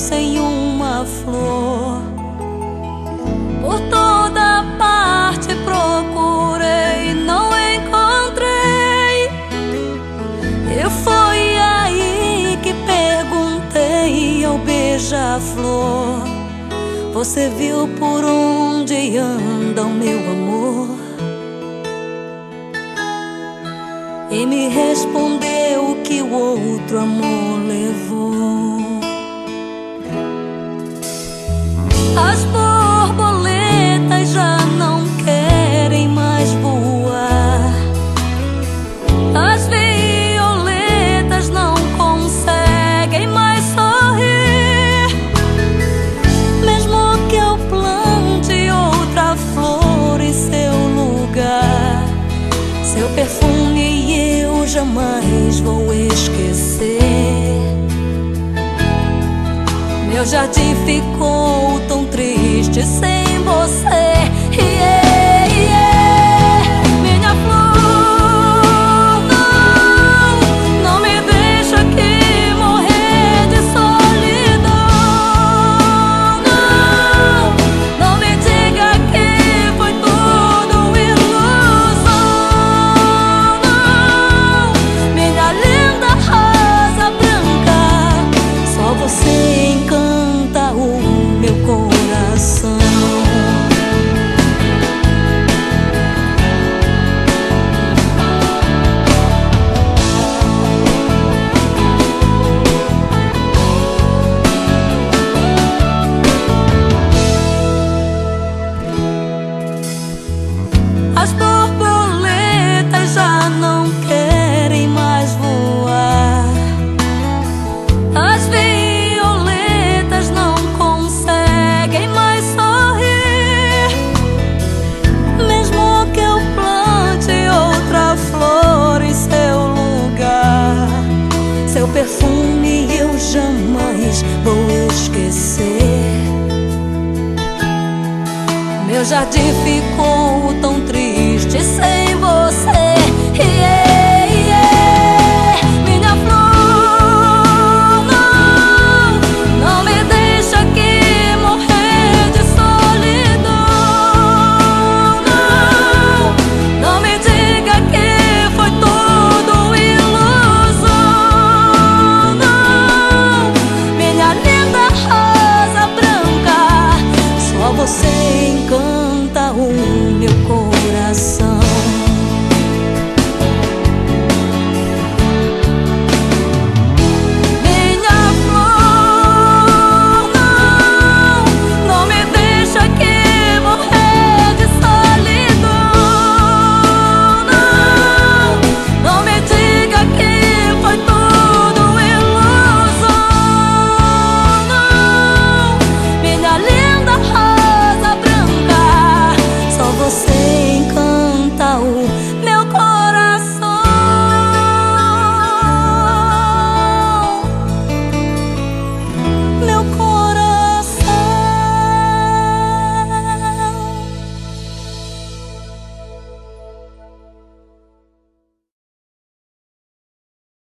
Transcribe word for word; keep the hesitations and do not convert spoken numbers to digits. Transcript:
sem uma flor. Por toda parte procurei, não encontrei. E foi aí que perguntei ao beija-flor: você viu por onde anda o meu amor? E me respondeu que o outro amor levou. As borboletas já não querem mais voar. As violetas não conseguem mais sorrir. Mesmo que eu plante outra flor em seu lugar, seu perfume eu jamais vou esquecer. Meu jardim ficou tão triste sem você. Yeah, yeah. Minha flor, não, não me deixa aqui morrer de solidão. Não, não me diga que foi tudo ilusão. Não, minha linda rosa branca, só você encanta o meu coração. As borboletas já não querem mais voar. As violetas não conseguem mais sorrir. Mesmo que eu plante outra flor em seu lugar, seu perfume eu jamais vou esquecer. Meu jardim ficou